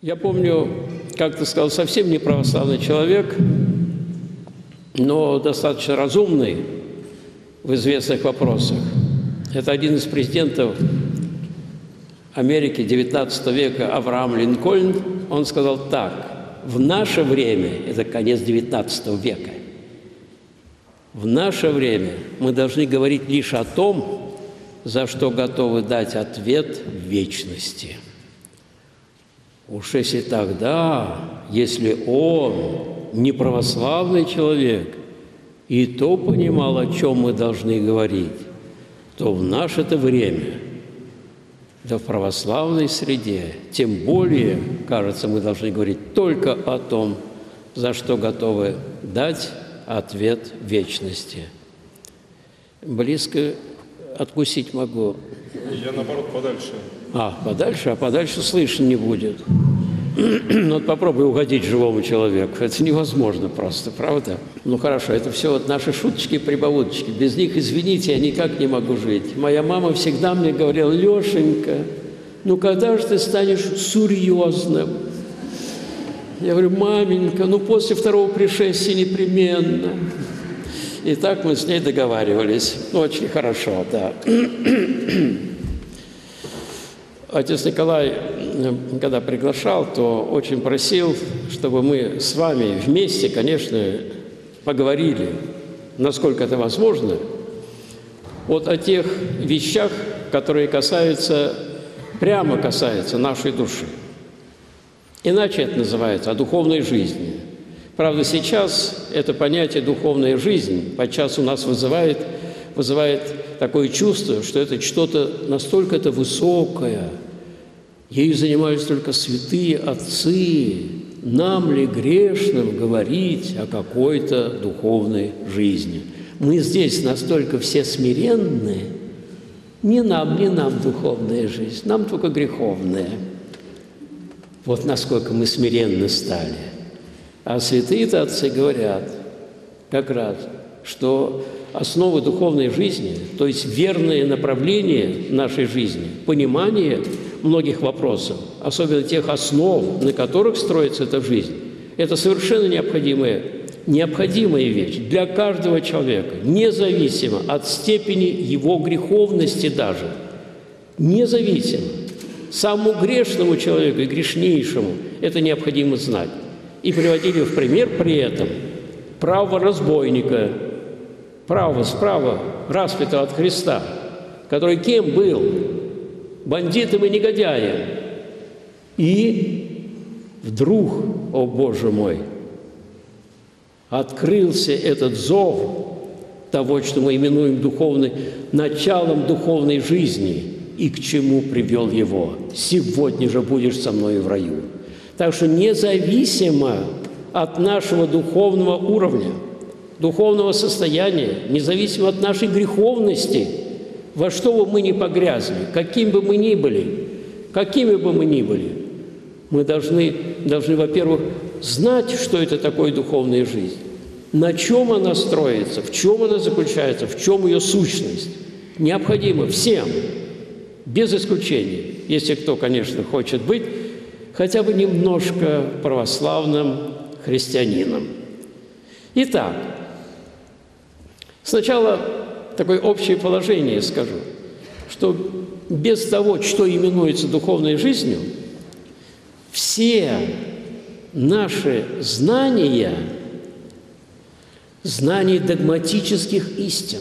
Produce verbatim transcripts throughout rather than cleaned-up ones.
Я помню, как ты сказал, совсем не православный человек, но достаточно разумный в известных вопросах. Это один из президентов Америки девятнадцатого века Авраам Линкольн. Он сказал так: в наше время, это конец девятнадцатого века, в наше время мы должны говорить лишь о том, за что готовы дать ответ в вечности. Уж если тогда, если он не православный человек и то понимал, о чем мы должны говорить, то в наше-то время, да в православной среде, тем более, кажется, мы должны говорить только о том, за что готовы дать ответ вечности. Близко откусить могу. Я, наоборот, подальше. А, подальше? А подальше слышно не будет. Ну, вот попробуй угодить живому человеку. Это невозможно просто, правда? Ну, хорошо, это все вот наши шуточки и прибауточки. Без них, извините, я никак не могу жить. Моя мама всегда мне говорила: Лешенька, ну когда же ты станешь серьезным? Я говорю: маменька, ну после второго пришествия непременно. И так мы с ней договаривались. Ну, очень хорошо, да. Отец Николай, когда приглашал, то очень просил, чтобы мы с вами вместе, конечно, поговорили, насколько это возможно, вот о тех вещах, которые касаются, прямо касаются нашей души. Иначе это называется о духовной жизни. Правда, сейчас это понятие «духовная жизнь» подчас у нас вызывает, вызывает такое чувство, что это что-то настолько это высокое, ею занимались только святые отцы. Нам ли, грешным, говорить о какой-то духовной жизни? Мы здесь настолько все смиренные, не нам, не нам духовная жизнь, нам только греховная. Вот насколько мы смиренны стали. А святые-то отцы говорят как раз, что основы духовной жизни, то есть верное направление нашей жизни, понимание многих вопросов, особенно тех основ, на которых строится эта жизнь, это совершенно необходимая, необходимая вещь для каждого человека, независимо от степени его греховности даже, независимо. Самому грешному человеку и грешнейшему это необходимо знать. И приводили в пример при этом правого разбойника, правого справа распятого от Христа, который кем был? Бандитом и негодяем. И вдруг, о Боже мой, открылся этот зов того, что мы именуем духовной, началом духовной жизни, и к чему привел его. Сегодня же будешь со мной в раю. Так что независимо от нашего духовного уровня, духовного состояния, независимо от нашей греховности, во что бы мы ни погрязли, каким бы мы ни были, какими бы мы ни были, мы должны, должны, во-первых, знать, что это такое духовная жизнь, на чем она строится, в чем она заключается, в чем ее сущность. Необходимо всем, без исключения, если кто, конечно, хочет быть хотя бы немножко православным христианином. Итак, сначала такое общее положение скажу, что без того, что именуется духовной жизнью, все наши знания, знания догматических истин,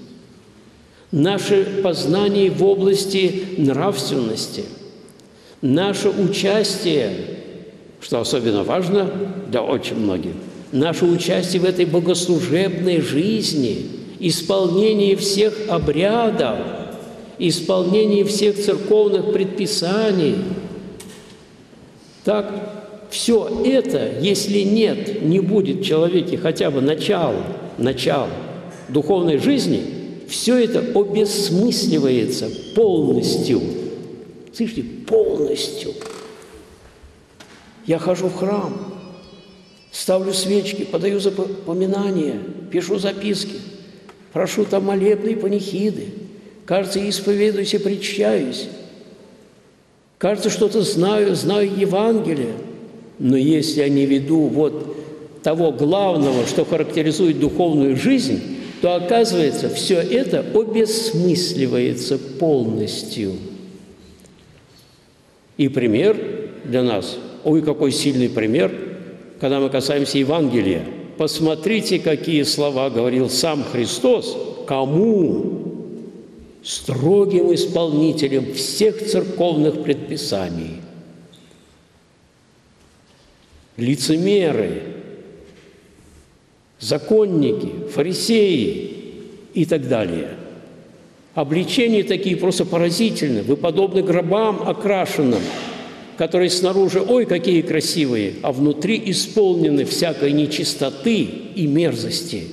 наше познание в области нравственности, наше участие, что особенно важно для очень многих, наше участие в этой богослужебной жизни, исполнение всех обрядов, исполнение всех церковных предписаний. Так, все это, если нет, не будет в человеке хотя бы начала, начала духовной жизни, все это обесмысливается полностью. Слышите, полностью. Я хожу в храм, ставлю свечки, подаю запоминания, пишу записки, прошу там молебны и панихиды, кажется, исповедуюсь и причащаюсь. Кажется, что-то знаю, знаю Евангелие, но если я не веду вот того главного, что характеризует духовную жизнь, то, оказывается, все это обесмысливается полностью. И пример для нас, ой, какой сильный пример, когда мы касаемся Евангелия. Посмотрите, какие слова говорил сам Христос, кому? Строгим исполнителем всех церковных предписаний. Лицемеры, законники, фарисеи и так далее. Обличения такие просто поразительны. Вы подобны гробам окрашенным, которые снаружи, ой, какие красивые, а внутри исполнены всякой нечистоты и мерзости.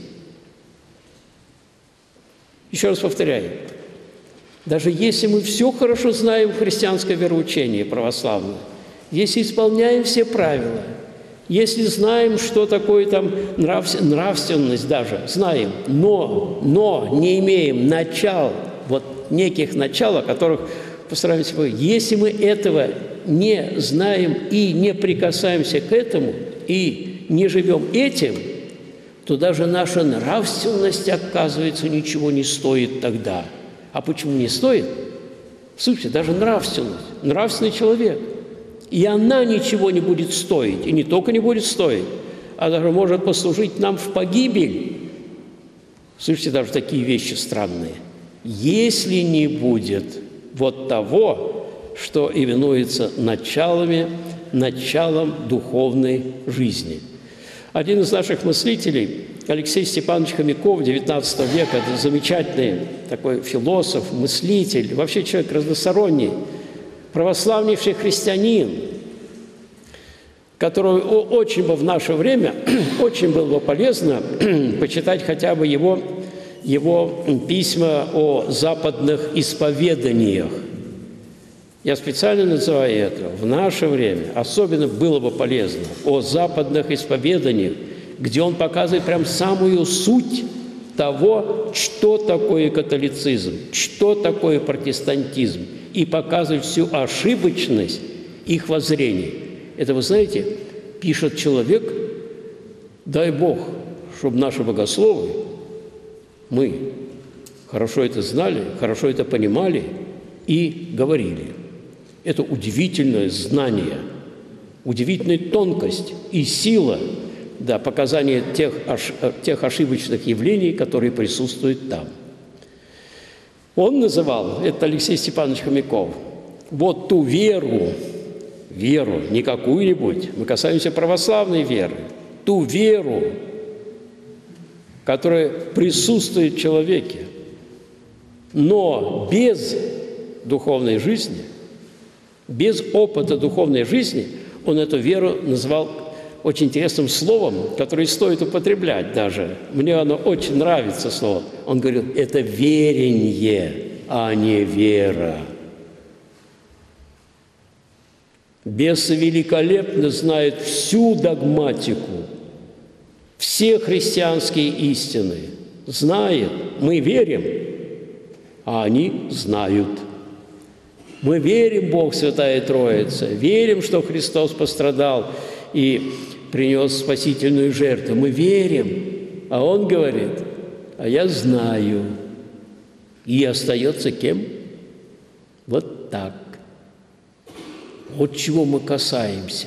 Еще раз повторяю, даже если мы все хорошо знаем в христианское вероучение православное, если исполняем все правила, если знаем, что такое там нравственность даже, знаем, но, но не имеем начал, вот неких начал, о которых постараемся говорить, если мы этого не знаем и не прикасаемся к этому, и не живем этим, то даже наша нравственность, оказывается, ничего не стоит тогда. А почему не стоит? В сути, даже нравственность, нравственный человек. И она ничего не будет стоить, и не только не будет стоить, а даже может послужить нам в погибель. Слышите, даже такие вещи странные. Если не будет вот того, что именуется началами, началом духовной жизни. Один из наших мыслителей, Алексей Степанович Хомяков, девятнадцатого века, это замечательный такой философ, мыслитель, вообще человек разносторонний, православнейший христианин, который очень бы в наше время, очень было бы полезно почитать хотя бы его, его письма о западных исповеданиях. Я специально называю это в наше время, особенно было бы полезно, о западных исповеданиях, где он показывает прям самую суть того, что такое католицизм, что такое протестантизм, и показывает всю ошибочность их воззрений. Это, вы знаете, пишет человек, дай Бог, чтобы наши богословы, мы хорошо это знали, хорошо это понимали и говорили. Это удивительное знание, удивительная тонкость и сила, да, показания тех, тех ошибочных явлений, которые присутствуют там. Он называл, это Алексей Степанович Хомяков, вот ту веру, веру, не какую-нибудь, мы касаемся православной веры, ту веру, которая присутствует в человеке, но без духовной жизни, без опыта духовной жизни, он эту веру назвал очень интересным словом, которое стоит употреблять даже. Мне оно очень нравится, слово. Он говорил, это веренье, а не вера. Бесы великолепно знают всю догматику, все христианские истины. Знает, мы верим, а они знают. Мы верим, Бог, Святая Троица, верим, что Христос пострадал и принес спасительную жертву. Мы верим, а Он говорит, а я знаю. И остается кем? Вот так. Вот чего мы касаемся.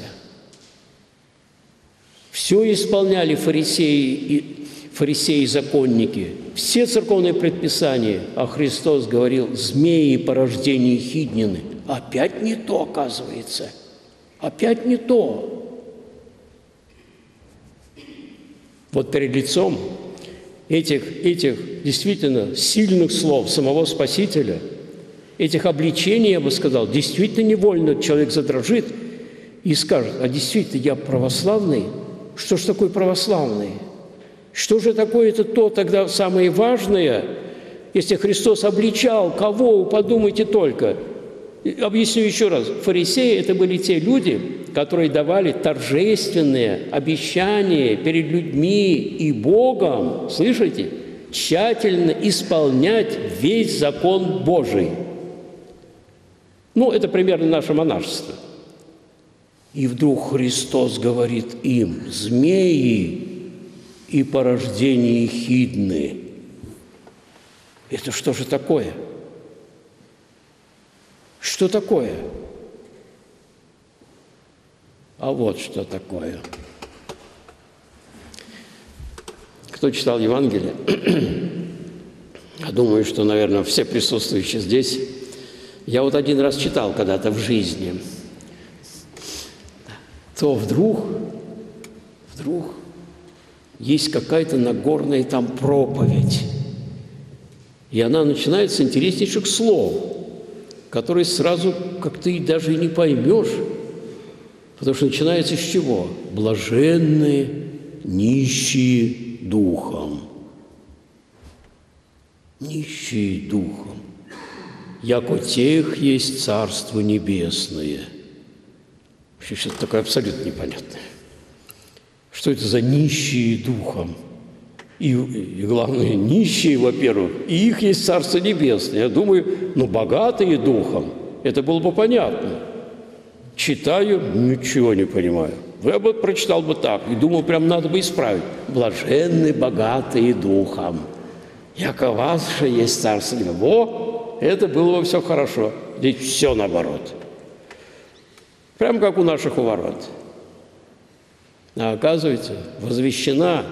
Все исполняли фарисеи и фарисеи-законники, все церковные предписания, а Христос говорил, змеи порождения Хиднины. Опять не то, оказывается. Опять не то. Вот перед лицом этих, этих действительно сильных слов самого Спасителя, этих обличений, я бы сказал, действительно невольно человек задрожит и скажет, а действительно я православный? Что ж такое православный? Что же такое-то то тогда самое важное, если Христос обличал кого, подумайте только. Объясню еще раз. Фарисеи – это были те люди, которые давали торжественные обещания перед людьми и Богом, слышите, тщательно исполнять весь закон Божий. Ну, это примерно наше монашество. И вдруг Христос говорит им: «Змеи и порождение хидны». Это что же такое? Что такое? А вот что такое. Кто читал Евангелие, я думаю, что, наверное, все присутствующие здесь. Я вот один раз читал когда-то в жизни. То вдруг, вдруг есть какая-то Нагорная там проповедь. И она начинается с интереснейших слов, которые сразу как-то и даже и не поймешь. Потому что начинается с чего? «Блаженные, нищие духом». Нищие духом. «Яко тех есть Царство Небесное». Вообще что-то такое абсолютно непонятное. Что это за нищие духом? И, и главное, нищие, во-первых, и их есть Царство Небесное. Я думаю, ну, богатые духом, это было бы понятно. Читаю, ничего не понимаю. Я бы прочитал бы так, и думал, прям надо бы исправить. «Блаженны, богатые духом, яко ваше есть Царство Небесное». Во, это было бы все хорошо. Здесь все наоборот. Прям как у наших у ворот. А оказывается, возвещена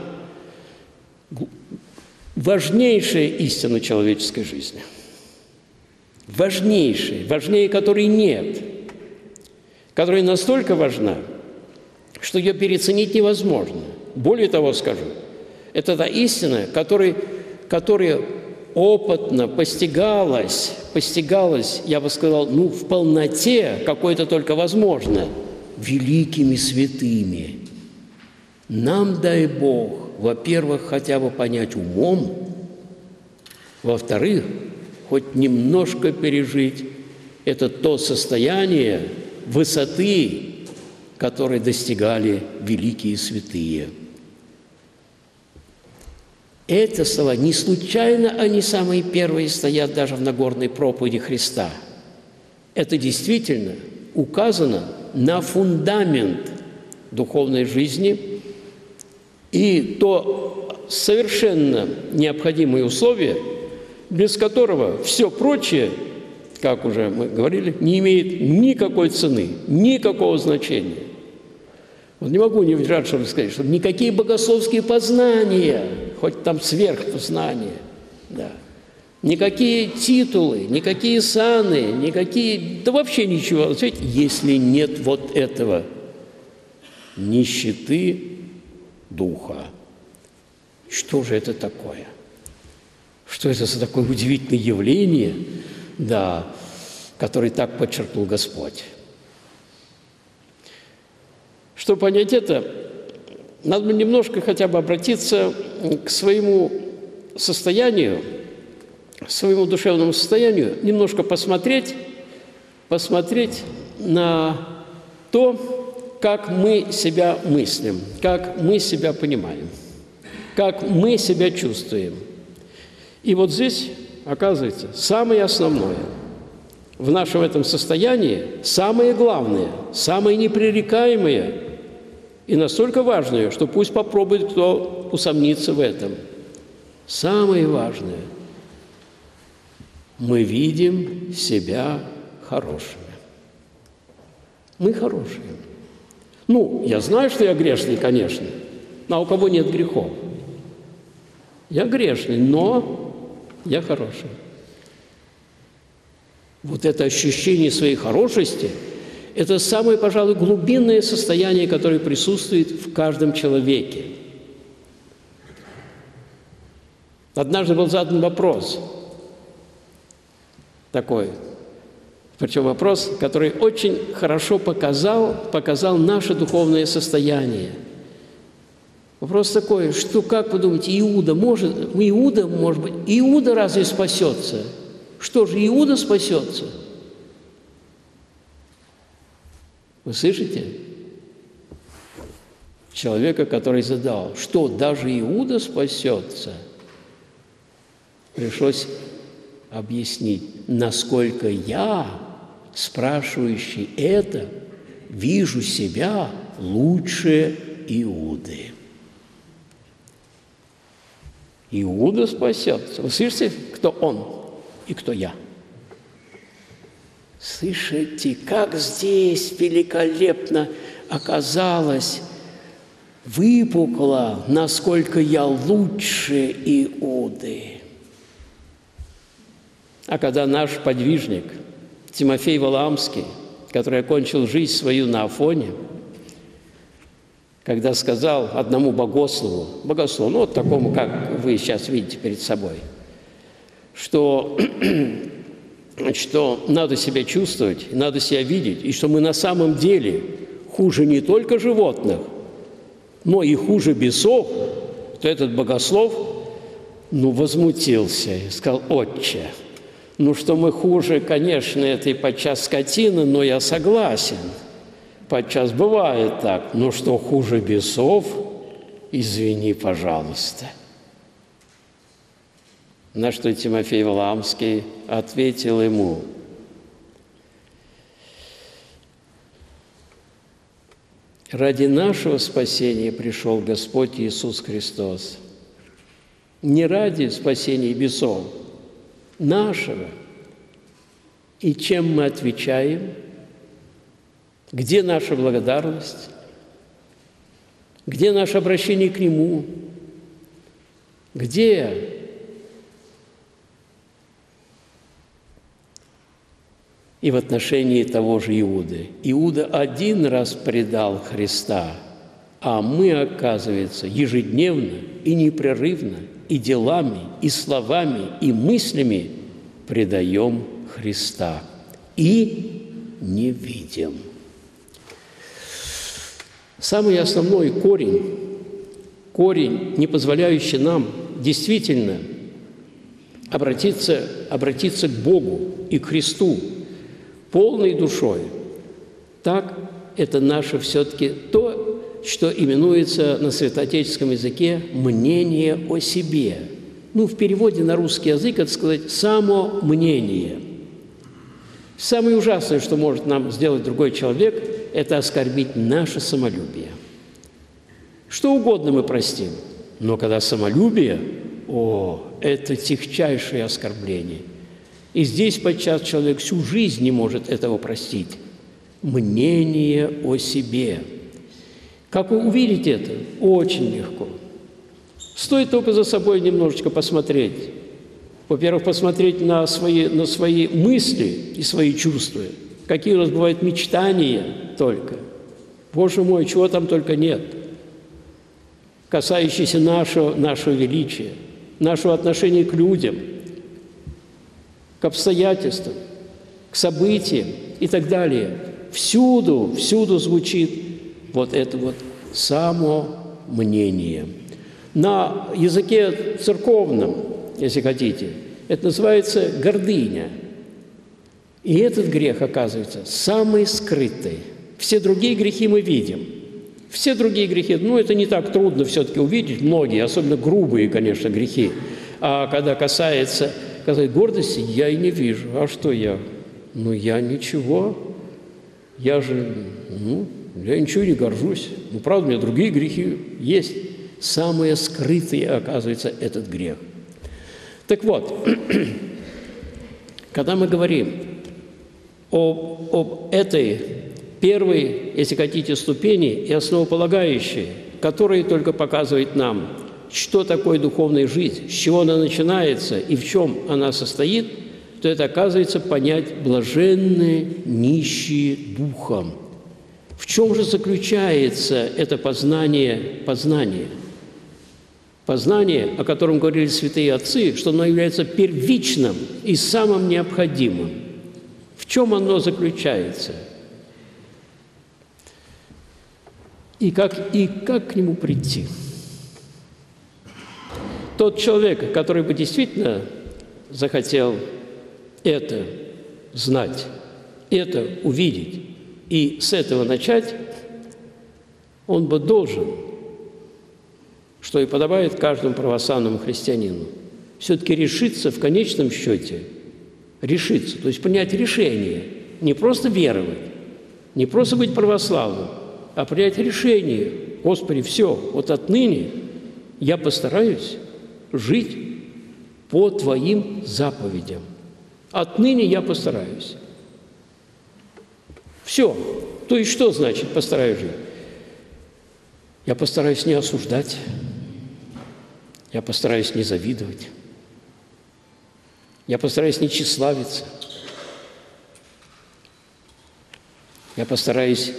важнейшая истина человеческой жизни. Важнейшая, важнее которой нет. Которая настолько важна, что ее переоценить невозможно. Более того скажу, это та истина, которая, которая опытно постигалась, постигалась, я бы сказал, ну, в полноте, какой это только возможно, великими святыми. Нам, дай Бог, во-первых, хотя бы понять умом, во-вторых, хоть немножко пережить это то состояние высоты, которой достигали великие святые. Эти слова не случайно, они самые первые стоят даже в Нагорной проповеди Христа. Это действительно указано на фундамент духовной жизни и то совершенно необходимое условие, без которого все прочее, как уже мы говорили, не имеет никакой цены, никакого значения. Вот не могу не удержаться, чтобы сказать, что никакие богословские познания, хоть там сверхзнания, да, никакие титулы, никакие саны, никакие, да вообще ничего, если нет вот этого нищеты духа. Что же это такое? Что это за такое удивительное явление, да, которое так подчеркнул Господь? Чтобы понять это, надо немножко хотя бы обратиться к своему состоянию, к своему душевному состоянию, немножко посмотреть, посмотреть на то, как мы себя мыслим, как мы себя понимаем, как мы себя чувствуем. И вот здесь, оказывается, самое основное в нашем этом состоянии, самое главное, самое непререкаемое и настолько важное, что пусть попробует кто усомниться в этом. Самое важное – мы видим себя хорошими. Мы хорошие. Ну, я знаю, что я грешный, конечно, а у кого нет грехов? Я грешный, но я хороший. Вот это ощущение своей хорошести – это самое, пожалуй, глубинное состояние, которое присутствует в каждом человеке. Однажды был задан вопрос такой, причем вопрос, который очень хорошо показал, показал наше духовное состояние. Вопрос такой, что, как вы думаете, Иуда может, Иуда, может быть, Иуда разве спасется? Что же, Иуда спасется? Вы слышите? Человека, который задал, что даже Иуда спасется, пришлось объяснить, насколько я спрашивающий это, вижу себя лучше Иуды. Иуда спасется. Вы слышите, кто он и кто я? Слышите, как здесь великолепно оказалось, выпукло, насколько я лучше Иуды. А когда наш подвижник Тимофей Валаамский, который окончил жизнь свою на Афоне, когда сказал одному богослову, богослову, ну вот такому, как вы сейчас видите перед собой, что, что надо себя чувствовать, надо себя видеть, и что мы на самом деле хуже не только животных, но и хуже бесов, то этот богослов, ну, возмутился и сказал: «Отче, ну, что мы хуже, конечно, этой подчас скотины, но я согласен. Подчас бывает так, но что хуже бесов, извини, пожалуйста». На что Тимофей Валаамский ответил ему: «Ради нашего спасения пришел Господь Иисус Христос, не ради спасения бесов, нашего». И чем мы отвечаем? Где наша благодарность? Где наше обращение к Нему? Где? И в отношении того же Иуды. Иуда один раз предал Христа, а мы, оказывается, ежедневно и непрерывно, и делами, и словами, и мыслями предаем Христа и не видим. Самый основной корень, корень, не позволяющий нам действительно обратиться, обратиться к Богу и к Христу полной душой, так это наше все-таки то, что именуется на святоотеческом языке мнение о себе. Ну, в переводе на русский язык это сказать самомнение. Самое ужасное, что может нам сделать другой человек, это оскорбить наше самолюбие. Что угодно мы простим, но когда самолюбие, о, это тягчайшее оскорбление. И здесь подчас человек всю жизнь не может этого простить. Мнение о себе. Как увидеть это? Очень легко. Стоит только за собой немножечко посмотреть. Во-первых, посмотреть на свои, на свои мысли и свои чувства. Какие у нас бывают мечтания только. Боже мой, чего там только нет. Касающиеся нашего, нашего величия, нашего отношения к людям, к обстоятельствам, к событиям и так далее. Всюду, всюду звучит вот это вот самомнение. На языке церковном, если хотите, это называется гордыня. И этот грех, оказывается, самый скрытый. Все другие грехи мы видим. Все другие грехи, ну, это не так трудно все-таки увидеть, многие, особенно грубые, конечно, грехи. А когда касается... Сказать, гордости я и не вижу. А что я? Ну, я ничего. Я же, ну, я ничего не горжусь. Ну, правда, у меня другие грехи есть. Самое скрытое, оказывается, этот грех. Так вот, когда мы говорим об, об этой первой, если хотите, ступени и основополагающей, которая только показывает нам, что такое духовная жизнь, с чего она начинается и в чем она состоит, то это, оказывается, понять блаженные нищие духом. В чем же заключается это познание, познание? Познание, о котором говорили святые отцы, что оно является первичным и самым необходимым. В чем оно заключается? И как, и как к нему прийти? Тот человек, который бы действительно захотел это знать, это увидеть и с этого начать, он бы должен, что и подобает каждому православному христианину, все-таки решиться в конечном счете, решиться, то есть принять решение не просто веровать, не просто быть православным, а принять решение: Господи, все, вот отныне я постараюсь жить по Твоим заповедям. Отныне я постараюсь. Все. То есть что значит постараюсь жить? Я постараюсь не осуждать, я постараюсь не завидовать, я постараюсь не тщеславиться, я постараюсь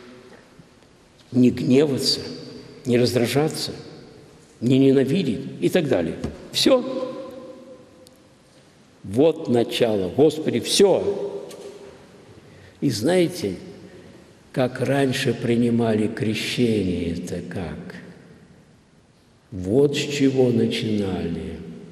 не гневаться, не раздражаться, не ненавидеть и так далее. Все. Вот начало. Господи, все. И знаете, как раньше принимали крещение-то как? Вот с чего начинали.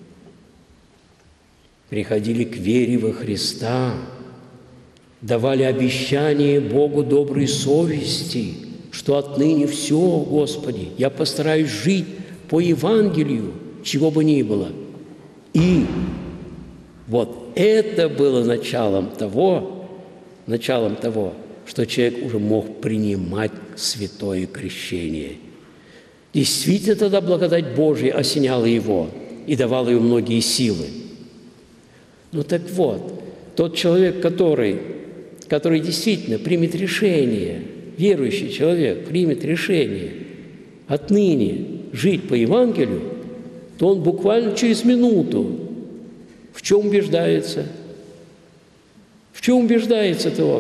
Приходили к вере во Христа, давали обещание Богу доброй совести, что отныне все, Господи, я постараюсь жить по Евангелию, чего бы ни было. И вот это было началом того, началом того, что человек уже мог принимать святое крещение. Действительно, тогда благодать Божья осеняла его и давала ему многие силы. Ну так вот, тот человек, который, который действительно примет решение, верующий человек примет решение отныне жить по Евангелию, то он буквально через минуту в чем убеждается? В чем убеждается-то он?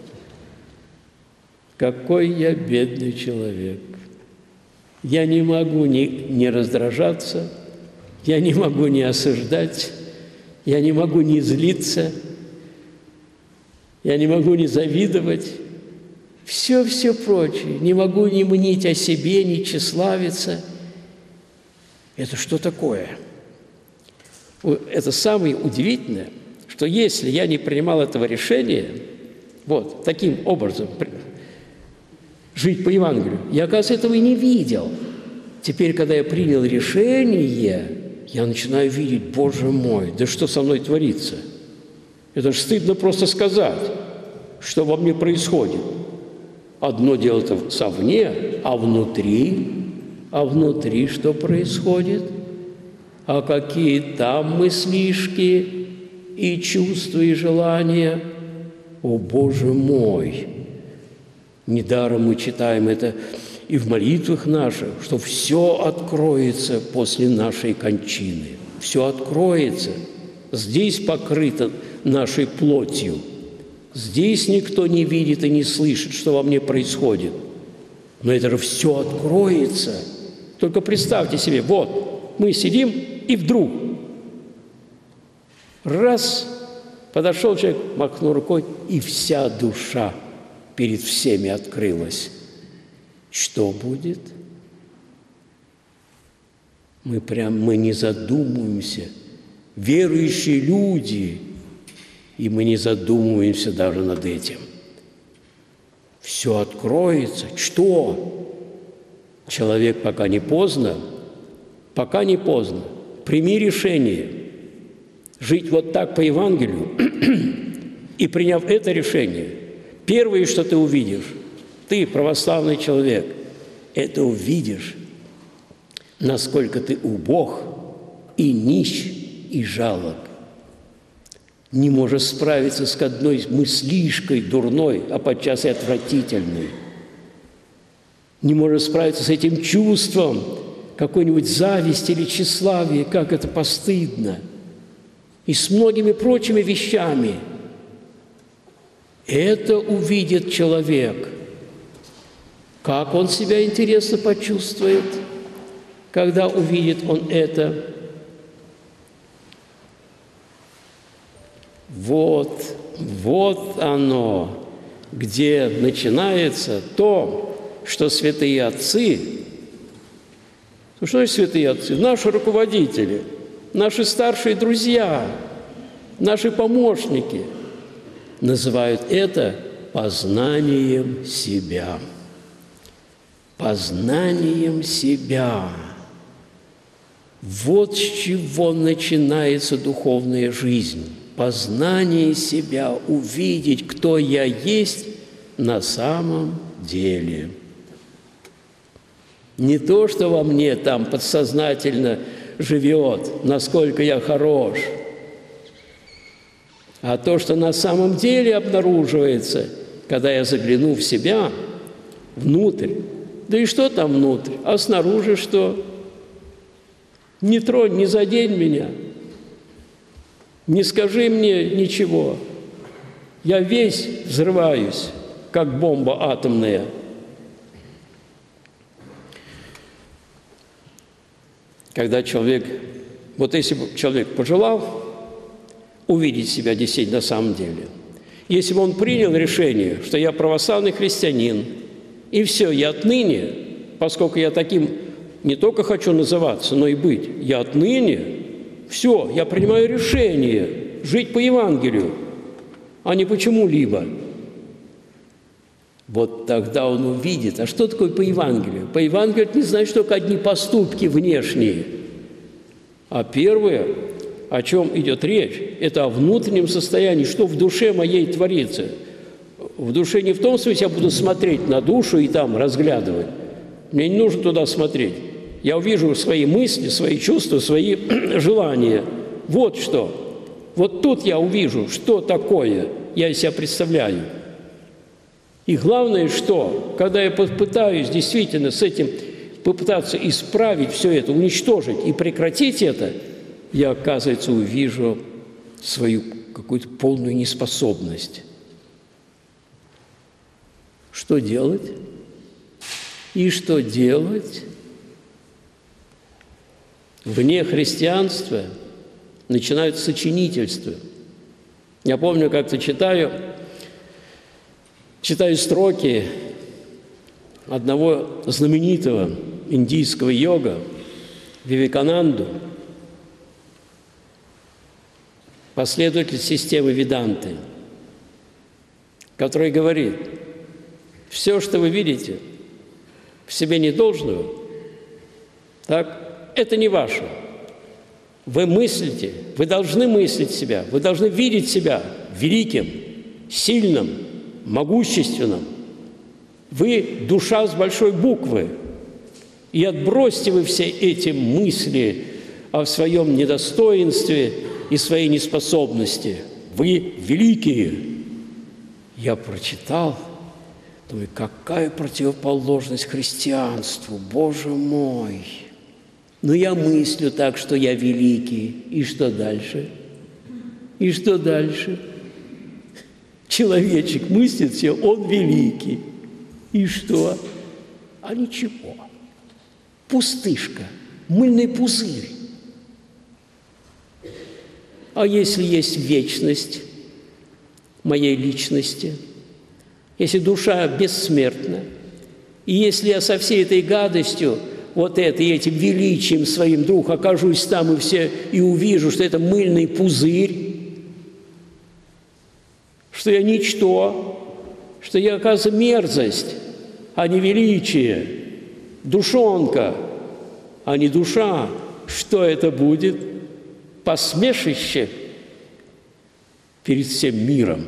Какой я бедный человек. Я не могу не, не раздражаться, я не могу не осуждать, я не могу не злиться, я не могу не завидовать. Все-все прочее. Не могу не мнить о себе, не тщеславиться. Это что такое? Это самое удивительное, что если я не принимал этого решения, вот таким образом жить по Евангелию, я, оказывается, этого и не видел. Теперь, когда я принял решение, я начинаю видеть: Боже мой, да что со мной творится? Это же стыдно просто сказать, что во мне происходит. Одно дело-то совне, а внутри, а внутри что происходит? А какие там мыслишки и чувства, и желания? О, Боже мой! Недаром мы читаем это и в молитвах наших, что все откроется после нашей кончины. Все откроется. Здесь покрыто нашей плотью. Здесь никто не видит и не слышит, что во мне происходит. Но это же все откроется. Только представьте себе, вот, мы сидим, и вдруг раз, подошел человек, махнул рукой, и вся душа перед всеми открылась. Что будет? Мы прям, мы не задумываемся. Верующие люди, и мы не задумываемся даже над этим. Все откроется. Что? Человек, пока не поздно, пока не поздно, прими решение жить вот так по Евангелию, и приняв это решение, первое, что ты увидишь, ты, православный человек, это увидишь, насколько ты убог и нищ, и жалок. Не можешь справиться с одной мыслишкой дурной, а подчас и отвратительной. Не можешь справиться с этим чувством какой-нибудь зависти или тщеславия, как это постыдно. И с многими прочими вещами. Это увидит человек. Как он себя, интересно, почувствует, когда увидит он это? Вот, вот оно, где начинается то, что святые отцы, ну что значит святые отцы? Наши руководители, наши старшие друзья, наши помощники называют это познанием себя. Познанием себя. Вот с чего начинается духовная жизнь. познание себя, увидеть, кто я есть на самом деле. Не то, что во мне там подсознательно живет, насколько я хорош, а то, что на самом деле обнаруживается, когда я загляну в себя, внутрь. Да и что там внутрь? А снаружи что? Не тронь, не задень меня, не скажи мне ничего. Я весь взрываюсь, как бомба атомная. Когда человек, вот если бы человек пожелал увидеть себя действительно на самом деле, если бы он принял решение, что я православный христианин, и все, я отныне, поскольку я таким не только хочу называться, но и быть, я отныне, все, я принимаю решение жить по Евангелию, а не почему-либо. Вот тогда он увидит, а что такое по Евангелию? По Евангелию это не значит только одни поступки внешние, а первое, о чем идет речь, это о внутреннем состоянии, что в душе моей творится. В душе не в том смысле, я буду смотреть на душу и там разглядывать. Мне не нужно туда смотреть. Я увижу свои мысли, свои чувства, свои желания. Вот что. Вот тут я увижу, что такое я из себя представляю. И главное, что, когда я попытаюсь действительно с этим попытаться исправить все это, уничтожить и прекратить это, я, оказывается, увижу свою какую-то полную неспособность. Что делать? И что делать? Вне христианства начинают сочинительство. Я помню, как-то читаю, читаю строки одного знаменитого индийского йога Вивекананду, последователь системы Веданты, который говорит: все, что вы видите в себе недолжного, так, это не ваше. Вы мыслите, вы должны мыслить себя, вы должны видеть себя великим, сильным, могущественным. Вы душа с большой буквы. И отбросьте вы все эти мысли о своем недостоинстве и своей неспособности. Вы великие. Я прочитал, думаю, какая противоположность христианству, Боже мой! Но я мыслю так, что я великий. И что дальше? И что дальше? Человечек мыслит все, он великий. И что? А ничего. Пустышка, мыльный пузырь. А если есть вечность моей личности, если душа бессмертна, и если я со всей этой гадостью, вот этой, этим величием своим вдруг окажусь там и все, и увижу, что это мыльный пузырь, что я ничто, что я, оказывается, мерзость, а не величие, душонка, а не душа, что это будет? Посмешище перед всем миром.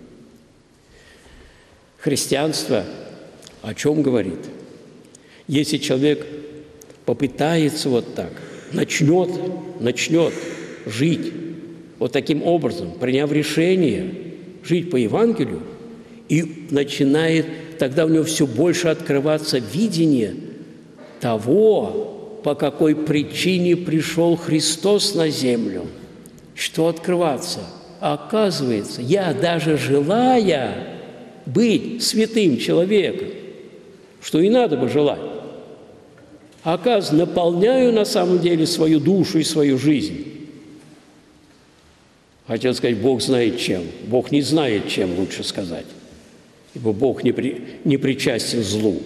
Христианство о чем говорит? Если человек попытается вот так, начнет, начнет жить вот таким образом, приняв решение жить по Евангелию, и начинает, тогда у него все больше открываться видение того, по какой причине пришел Христос на землю. Что открываться? А оказывается, я даже желая быть святым человеком, что и надо бы желать, а оказывается, наполняю на самом деле свою душу и свою жизнь. Хотел сказать, Бог знает чем. Бог не знает чем, лучше сказать. Ибо Бог не, при, не причастен злу.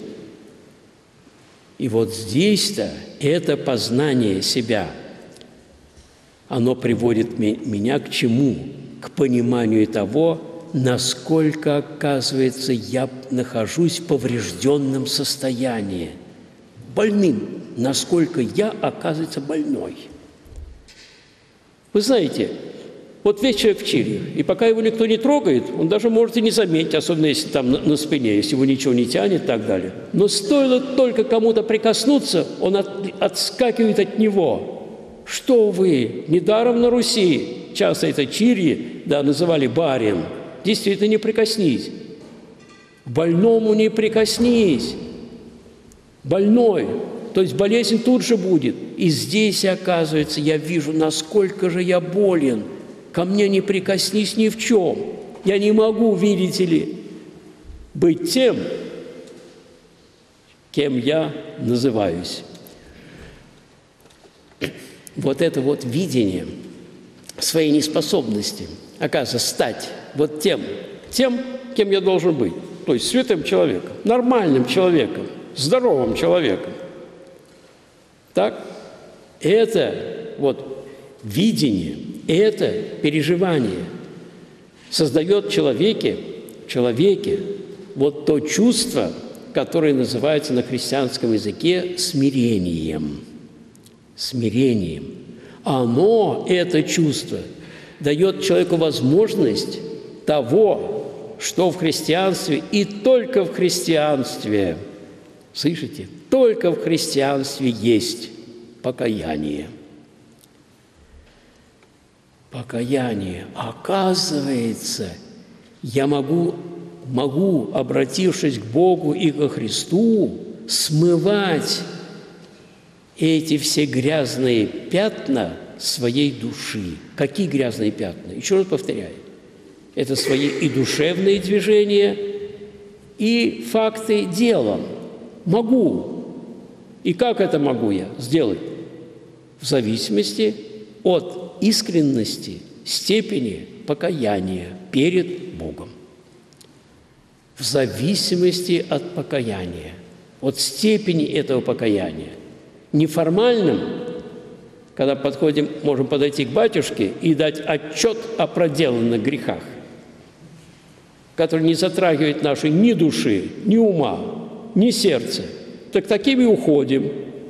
И вот здесь-то это познание себя, оно приводит меня к чему? К пониманию того, насколько, оказывается, я нахожусь в поврежденном состоянии, больным, насколько я, оказывается, больной. Вы знаете, Вот весь человек в чире, и пока его никто не трогает, он даже может и не заметить, особенно если там на, на спине, если его ничего не тянет и так далее. Но стоило только кому-то прикоснуться, он от, отскакивает от него. Что вы? Недаром на Руси часто это чирьи, да, называли барин. Действительно, не прикоснись. Больному не прикоснись. Больной. То есть болезнь тут же будет. И здесь, оказывается, я вижу, насколько же я болен. Ко мне не прикоснись ни в чем. Я не могу, видите ли, быть тем, кем я называюсь. Вот это вот видение своей неспособности, оказывается, стать вот тем, тем, кем я должен быть. То есть святым человеком, нормальным человеком, здоровым человеком. Так? Это вот видение, это переживание создает в человеке, в человеке вот то чувство, которое называется на христианском языке смирением. Смирением. Оно, это чувство, дает человеку возможность того, что в христианстве и только в христианстве, слышите, только в христианстве есть покаяние. Покаяние. Оказывается, я могу, могу, обратившись к Богу и ко Христу, смывать эти все грязные пятна своей души. Какие грязные пятна? Еще раз повторяю. Это свои и душевные движения, и факты делом. Могу. И как это могу я сделать? В зависимости от искренности, степени покаяния перед Богом. В зависимости от покаяния, от степени этого покаяния. Неформальным, когда подходим, можем подойти к батюшке и дать отчет о проделанных грехах, который не затрагивает нашей ни души, ни ума, ни сердца. Так такими уходим.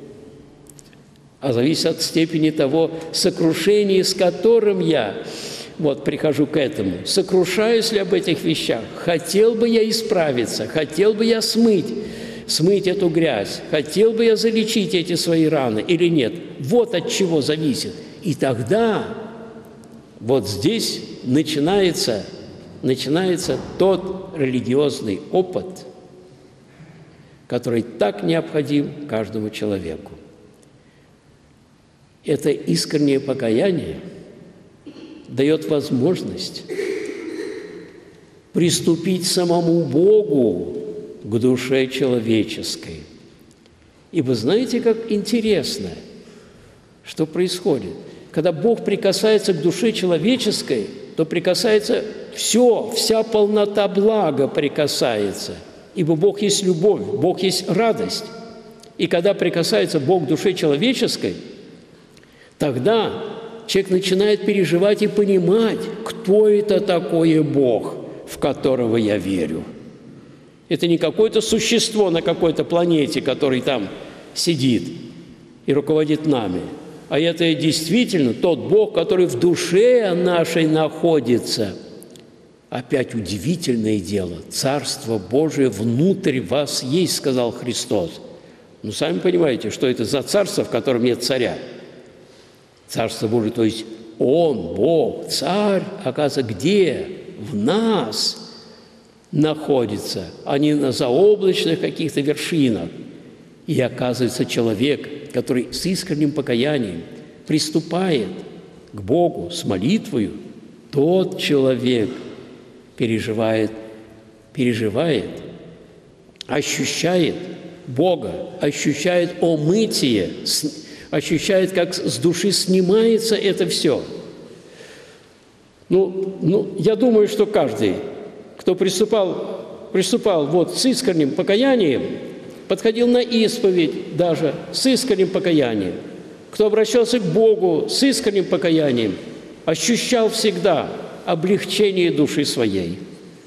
А зависит от степени того сокрушения, с которым я вот прихожу к этому. Сокрушаюсь ли об этих вещах? Хотел бы я исправиться, хотел бы я смыть, смыть эту грязь, хотел бы я залечить эти свои раны или нет. Вот от чего зависит. И тогда вот здесь начинается, начинается тот религиозный опыт, который так необходим каждому человеку. Это искреннее покаяние дает возможность приступить самому Богу к душе человеческой. И вы знаете, как интересно, что происходит. Когда Бог прикасается к душе человеческой, то прикасается все, вся полнота блага прикасается. Ибо Бог есть любовь, Бог есть радость. И когда прикасается Бог к душе человеческой, тогда человек начинает переживать и понимать, кто это такое Бог, в которого я верю. Это не какое-то существо на какой-то планете, который там сидит и руководит нами, а это действительно тот Бог, который в душе нашей находится. Опять удивительное дело. Царство Божие внутрь вас есть, сказал Христос. Ну, сами понимаете, что это за царство, в котором нет царя. Царство Божие, то есть Он, Бог, Царь, оказывается, где? В нас находится, а не на заоблачных каких-то вершинах. И оказывается, человек, который с искренним покаянием приступает к Богу с молитвою, тот человек переживает, переживает, ощущает Бога, ощущает омытие, ощущает, как с души снимается это все. Ну, ну, я думаю, что каждый, кто приступал, приступал вот с искренним покаянием, подходил на исповедь даже с искренним покаянием, кто обращался к Богу с искренним покаянием, ощущал всегда облегчение души своей.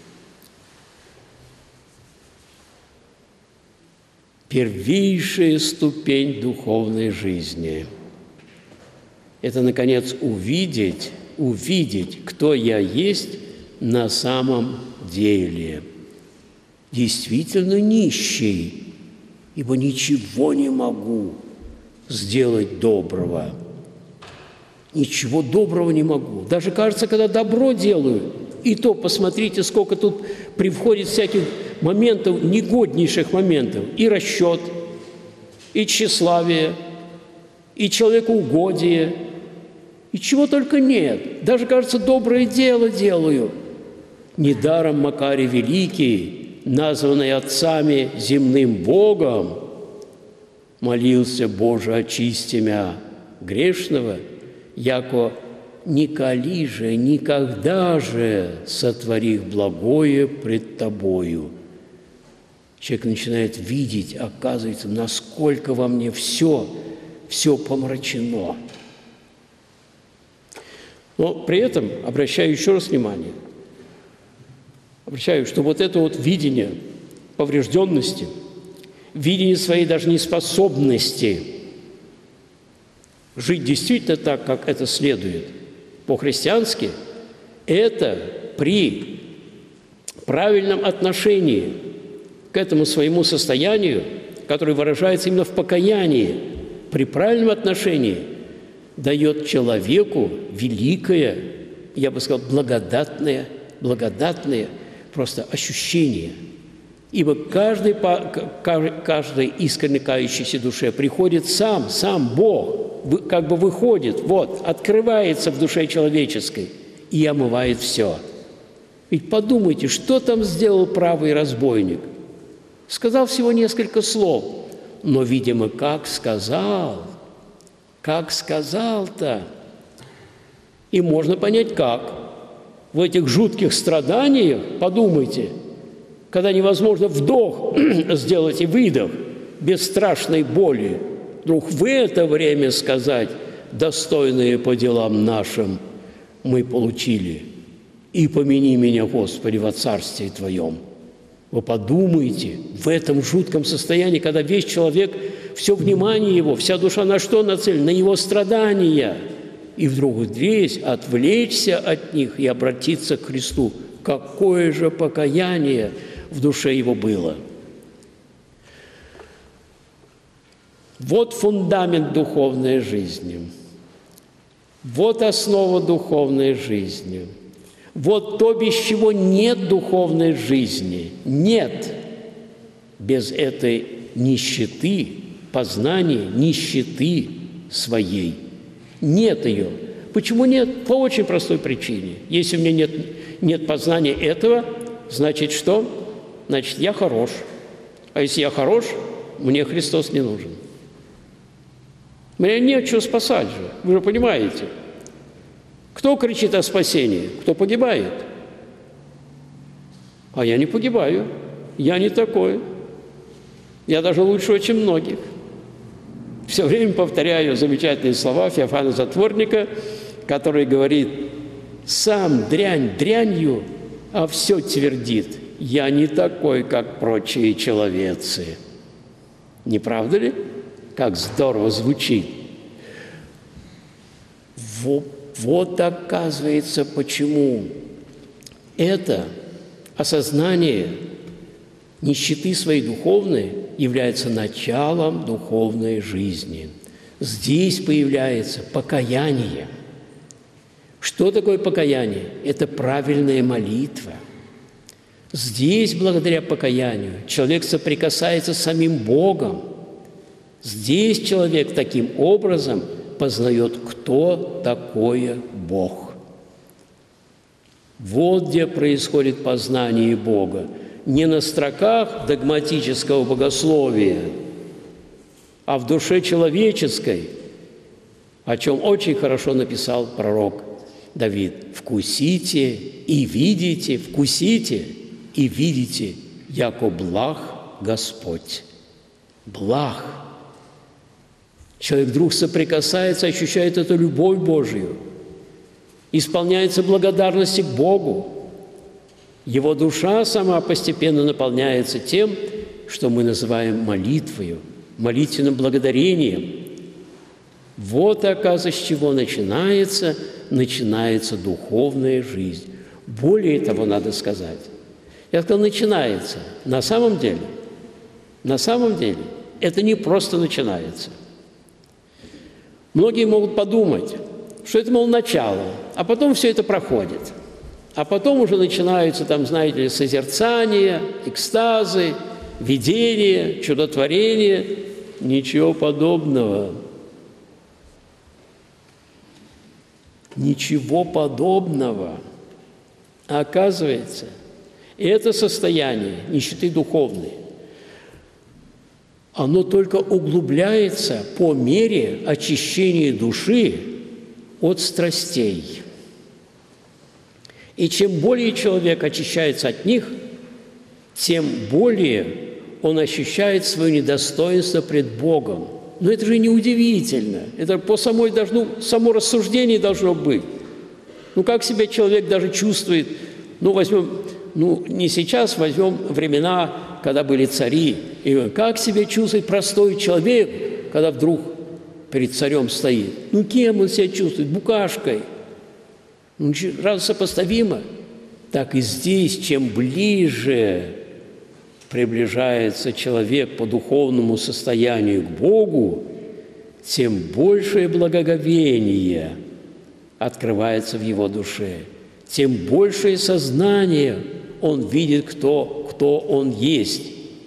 Первейшая ступень духовной жизни – это, наконец, увидеть увидеть, кто я есть на самом деле. Действительно нищий, ибо ничего не могу сделать доброго. Ничего доброго не могу. Даже, кажется, когда добро делаю, и то посмотрите, сколько тут привходит всяких моментов, негоднейших моментов. И расчет, и тщеславие, и человекоугодие, и чего только нет. Даже, кажется, доброе дело делаю. Недаром Макарий Великий, названный отцами земным Богом, молился: «Боже, очисти мя грешного, яко николи же, никогда же сотворих благое пред Тобою». Человек начинает видеть, оказывается, насколько во мне все, все помрачено. Но при этом обращаю еще раз внимание, обращаю, что вот это вот видение поврежденности, видение своей даже неспособности жить действительно так, как это следует по-христиански, это при правильном отношении к этому своему состоянию, которое выражается именно в покаянии, при правильном отношении дает человеку великое, я бы сказал, благодатное, благодатное просто ощущение. Ибо каждый, каждой искренне кающейся душе приходит сам, сам Бог, как бы выходит, вот, открывается в душе человеческой и омывает все. Ведь подумайте, что там сделал правый разбойник? Сказал всего несколько слов, но, видимо, как сказал, как сказал-то. И можно понять, как. В этих жутких страданиях, подумайте, когда невозможно вдох сделать и выдох без страшной боли, вдруг в это время сказать: «Достойные по делам нашим мы получили, и помяни меня, Господи, во Царстве Твоем». Вы подумайте, в этом жутком состоянии, когда весь человек, все внимание его, вся душа на что нацелена? На его страдания. И вдруг здесь отвлечься от них и обратиться к Христу. Какое же покаяние в душе его было! Вот фундамент духовной жизни. Вот основа духовной жизни. Вот то, без чего нет духовной жизни. Нет. Без этой нищеты, познания, нищеты своей. Нет ее. Почему нет? По очень простой причине. Если у меня нет, нет познания этого, значит что? Значит, я хорош. А если я хорош, мне Христос не нужен. Мне нечего спасать же. Вы же понимаете. Кто кричит о спасении? Кто погибает? А я не погибаю. Я не такой. Я даже лучше очень многих. Все время повторяю замечательные слова Феофана Затворника, который говорит: «Сам дрянь дрянью, а все твердит: я не такой, как прочие человецы». Не правда ли? Как здорово звучит. Вот, вот оказывается, почему это осознание нищеты своей духовной является началом духовной жизни. Здесь появляется покаяние. Что такое покаяние? Это правильная молитва. Здесь, благодаря покаянию, человек соприкасается с самим Богом. Здесь человек таким образом познает, кто такое Бог. Вот где происходит познание Бога. Не на строках догматического богословия, а в душе человеческой, о чем очень хорошо написал пророк Давид. «Вкусите и видите, вкусите и видите, яко благ Господь». Благ. Человек вдруг соприкасается, ощущает эту любовь Божию, исполняется благодарности к Богу. Его душа сама постепенно наполняется тем, что мы называем молитвою, молитвенным благодарением. Вот, оказывается, с чего начинается, начинается духовная жизнь. Более того, надо сказать, я сказал, начинается. На самом деле, на самом деле, это не просто начинается. Многие могут подумать, что это, мол, начало, а потом все это проходит. А потом уже начинаются, там, знаете ли, созерцания, экстазы, видения, чудотворения. Ничего подобного. Ничего подобного. А оказывается, это состояние нищеты духовной, оно только углубляется по мере очищения души от страстей. И чем более человек очищается от них, тем более он ощущает свое недостоинство пред Богом. Но это же неудивительно. Это по самой должно, само рассуждение должно быть. Ну, как себя человек даже чувствует? Ну, возьмем, ну, не сейчас, возьмем времена, когда были цари. И как себя чувствует простой человек, когда вдруг перед царем стоит? Ну, кем он себя чувствует? Букашкой. Ну, разве сопоставимо? Так и здесь, чем ближе приближается человек по духовному состоянию к Богу, тем большее благоговение открывается в его душе, тем большее сознание он видит, кто, кто он есть,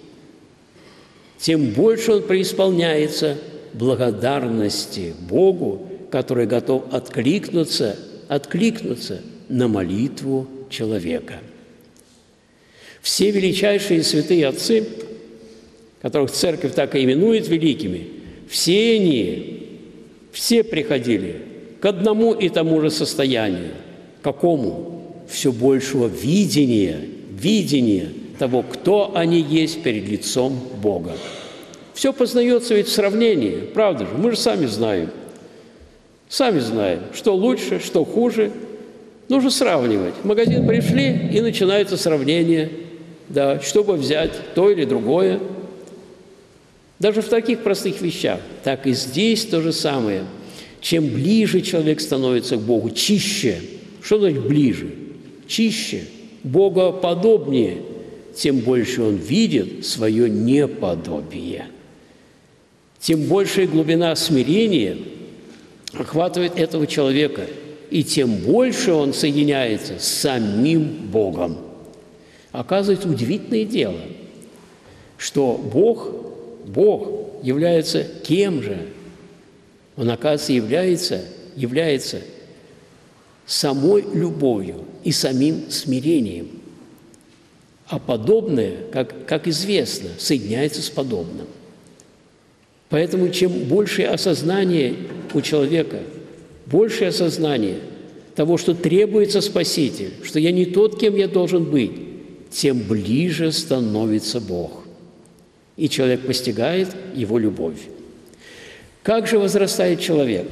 тем больше он преисполняется благодарности Богу, который готов откликнуться, откликнуться на молитву человека. Все величайшие святые отцы, которых церковь так и именует великими, все они, все приходили к одному и тому же состоянию. Какому? Все большего видения, видения того, кто они есть перед лицом Бога. Все познается ведь в сравнении, правда же? Мы же сами знаем. Сами знаем, что лучше, что хуже. Нужно сравнивать. В магазин пришли, и начинается сравнение, да, чтобы взять то или другое. Даже в таких простых вещах. Так и здесь то же самое. Чем ближе человек становится к Богу, чище. Что значит ближе? Чище, богоподобнее, тем больше он видит свое неподобие. Тем большая глубина смирения охватывает этого человека, и тем больше он соединяется с самим Богом. Оказывается, удивительное дело, что Бог, Бог является кем же? Он, оказывается, является, является самой любовью и самим смирением. А подобное, как, как известно, соединяется с подобным. Поэтому чем большее осознание у человека, большее осознание того, что требуется Спаситель, что я не тот, кем я должен быть, тем ближе становится Бог. И человек постигает Его любовь. Как же возрастает человек?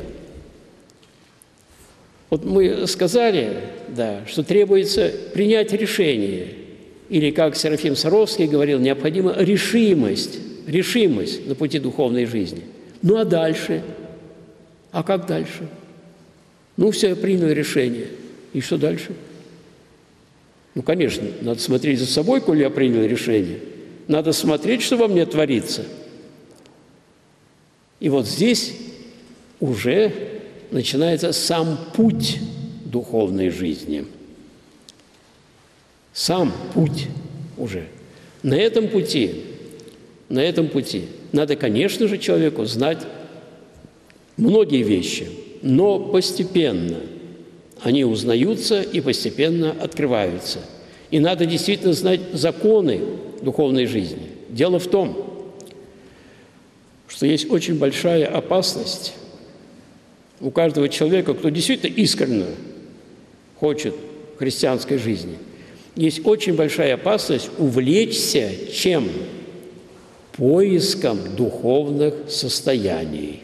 Вот мы сказали, да, что требуется принять решение. Или, как Серафим Саровский говорил, необходима решимость, решимость на пути духовной жизни. Ну, а дальше? А как дальше? Ну, все, я принял решение. И что дальше? Ну, конечно, надо смотреть за собой, коли я принял решение. Надо смотреть, что во мне творится. И вот здесь уже начинается сам путь духовной жизни. Сам путь уже. На этом пути, на этом пути надо, конечно же, человеку знать многие вещи, но постепенно они узнаются и постепенно открываются. И надо действительно знать законы духовной жизни. Дело в том, что есть очень большая опасность у каждого человека, кто действительно искренне хочет христианской жизни, есть очень большая опасность увлечься чем? Поиском духовных состояний.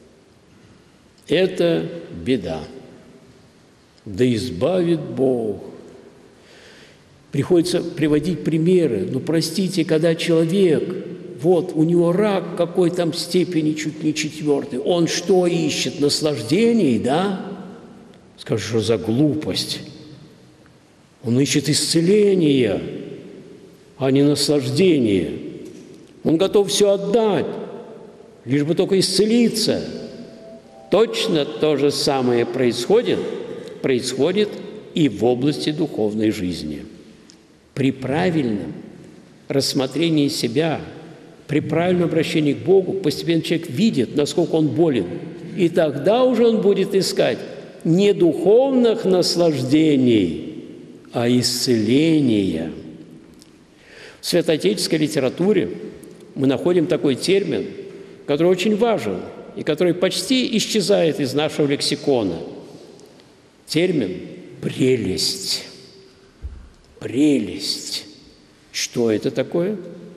Это беда. Да избавит Бог. Приходится приводить примеры. Ну, простите, когда человек вот у него рак какой там степени, чуть не четвертый. Он что ищет? Наслаждений, да? Скажешь, что за глупость? Он ищет исцеления, а не наслаждения. Он готов все отдать, лишь бы только исцелиться. Точно то же самое происходит, происходит и в области духовной жизни. При правильном рассмотрении себя, при правильном обращении к Богу постепенно человек видит, насколько он болен. И тогда уже он будет искать не духовных наслаждений, а исцеления. В святоотеческой литературе мы находим такой термин, который очень важен и который почти исчезает из нашего лексикона. Термин «прелесть». Прелесть. Что это такое?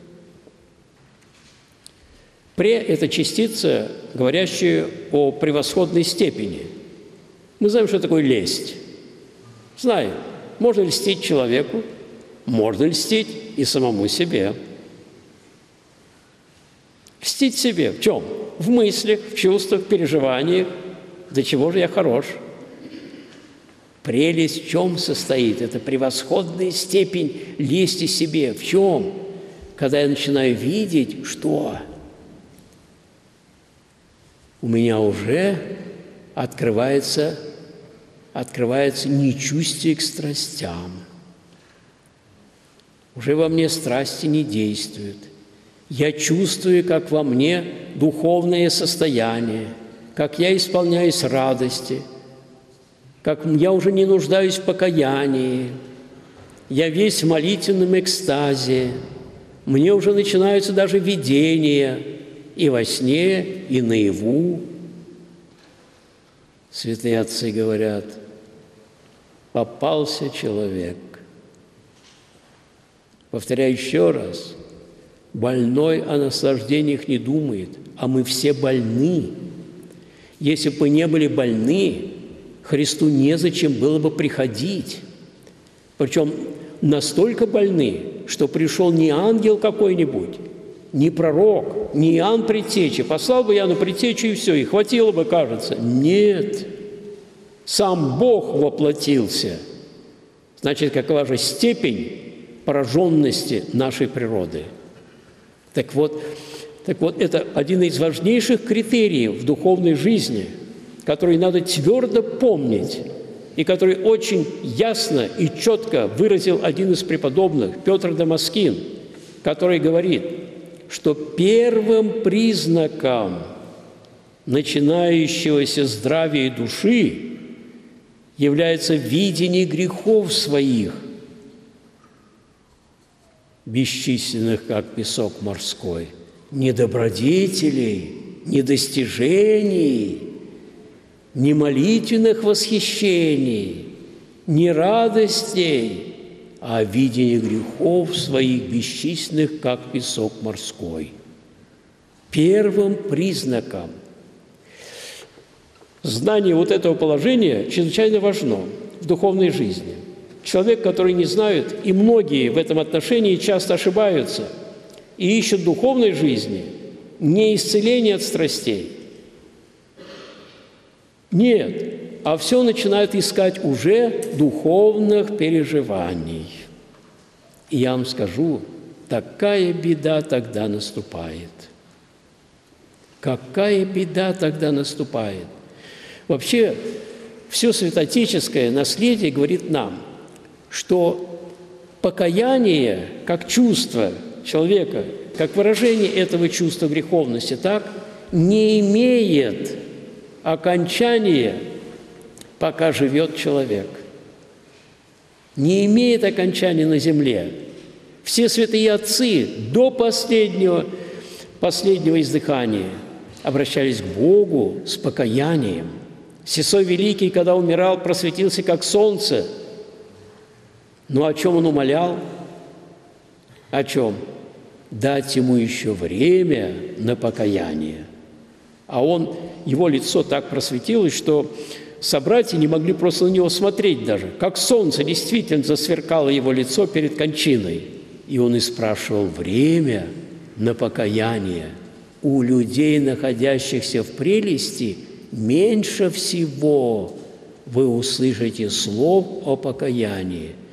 «Пре» – это частица, говорящая о превосходной степени. Мы знаем, что такое лесть. Знаем. Можно льстить человеку, можно льстить и самому себе. Льстить себе в чем? В мыслях, в чувствах, в переживаниях. До чего же я хорош? Прелесть в чем состоит? Это превосходная степень лести себе. В чем? Когда я начинаю видеть, что у меня уже открывается, открывается нечувствие к страстям. Уже во мне страсти не действуют. Я чувствую, как во мне духовное состояние, как я исполняюсь радости, как я уже не нуждаюсь в покаянии, я весь в молитвенном экстазе, мне уже начинаются даже видения и во сне, и наяву. Святые отцы говорят, попался человек. Повторяю еще раз, больной о наслаждениях не думает, а мы все больны. Если бы мы не были больны, Христу незачем было бы приходить. Причем настолько больны, что пришел не ангел какой-нибудь, не пророк, не Иоанн Предтеча. Послал бы Иоанну Предтечу, и все, и хватило бы, кажется. Нет. Сам Бог воплотился. Значит, какова же степень пораженности нашей природы? Так вот, так вот, это один из важнейших критериев в духовной жизни, который надо твердо помнить, и который очень ясно и четко выразил один из преподобных, Петр Дамаскин, который говорит, что первым признаком начинающегося здравия души является видение грехов своих, бесчисленных, как песок морской, ни добродетелей, ни достижений, ни молитвенных восхищений, ни радостей, а видение грехов своих бесчисленных, как песок морской. Первым признаком знание вот этого положения чрезвычайно важно в духовной жизни. Человек, который не знает, и многие в этом отношении часто ошибаются и ищут духовной жизни не исцеление от страстей. Нет, а все начинают искать уже духовных переживаний. И я вам скажу, такая беда тогда наступает. Какая беда тогда наступает? Вообще, все святоотеческое наследие говорит нам, что покаяние, как чувство человека, как выражение этого чувства греховности, так не имеет окончания, пока живет человек. Не имеет окончания на земле. Все святые отцы до последнего, последнего издыхания обращались к Богу с покаянием. Сесой Великий, когда умирал, просветился, как солнце. Но о чем он умолял? О чем? Дать ему еще время на покаяние. А он, его лицо так просветилось, что собратья не могли просто на него смотреть даже. Как солнце действительно засверкало его лицо перед кончиной. И он и спрашивал время, на покаяние. У людей, находящихся в прелести, меньше всего вы услышите слов о покаянии.